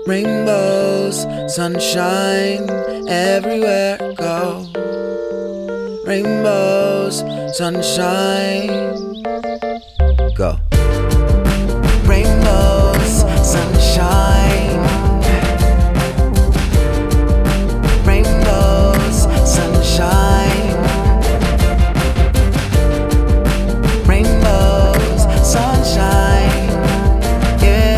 Rainbows, sunshine, everywhere I go. Rainbows, sunshine, go. Rainbows, sunshine. Rainbows, sunshine. Rainbows, sunshine. Yeah.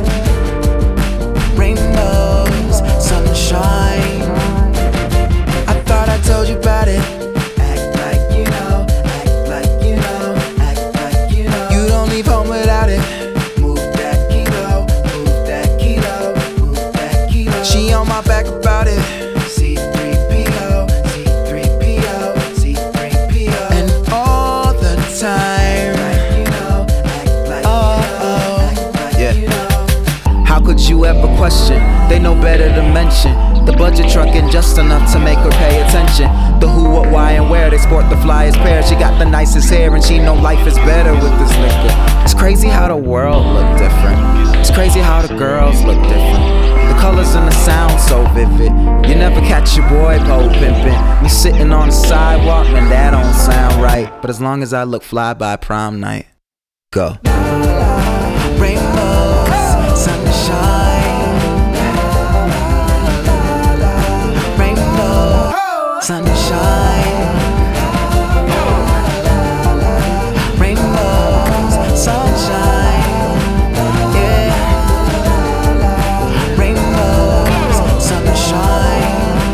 Rainbows, sunshine. I thought I told you about it. Act like you know, act like you know, act like you know. You don't leave home without it. Move that kilo, move that kilo, move that kilo. She on my back about it. C3PO, C3PO, C3PO. And all the time. Act like you know, act like you know. How could you ever question? They know better to mention. The budget trucking just enough to make her pay attention. The who, what, why, and where. They sport the flyest pair. She got the nicest hair and she know life is better with this liquor. It's crazy how the world look different. It's crazy how the girls look different. The colors and the sound so vivid. You never catch your boy pole pimpin'. Me sitting on the sidewalk and that don't sound right. But as long as I look fly by prom night, go. Rainbows, sunshine. Rainbow, sunshine. Rainbows, sunshine. Yeah. Rainbows, sunshine.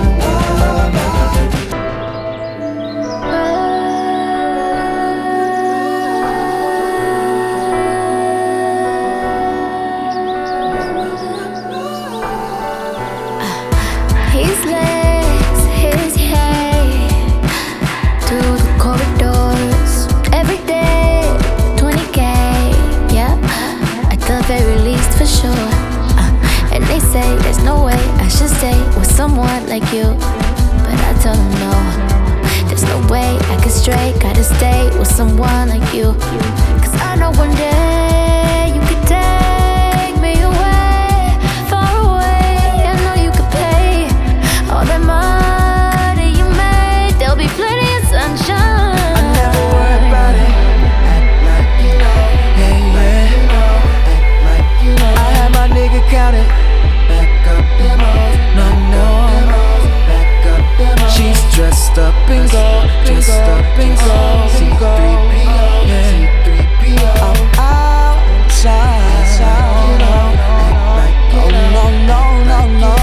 His legs, his hair through the corridors every day, 20K, yeah, at the very least for sure. And they say there's no way I should stay with someone like you, but I tell them no, there's no way I could stray. Gotta stay with someone like you, 'cause I know one day you could take me away, far away. I know you could pay all that money you made. There'll be plenty of sunshine. I never worry about it. Act like you know, hey yeah. Act like you know. I had my nigga count it. Back up demos, no no. Back up demos. She's dressed up in gold, dressed up in gold. C3PO, C3PO. I'm outside, you know. Act like you know, no no no no.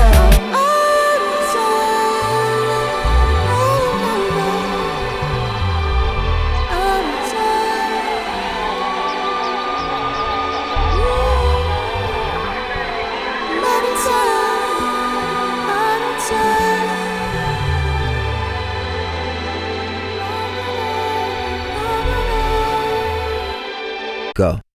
Go.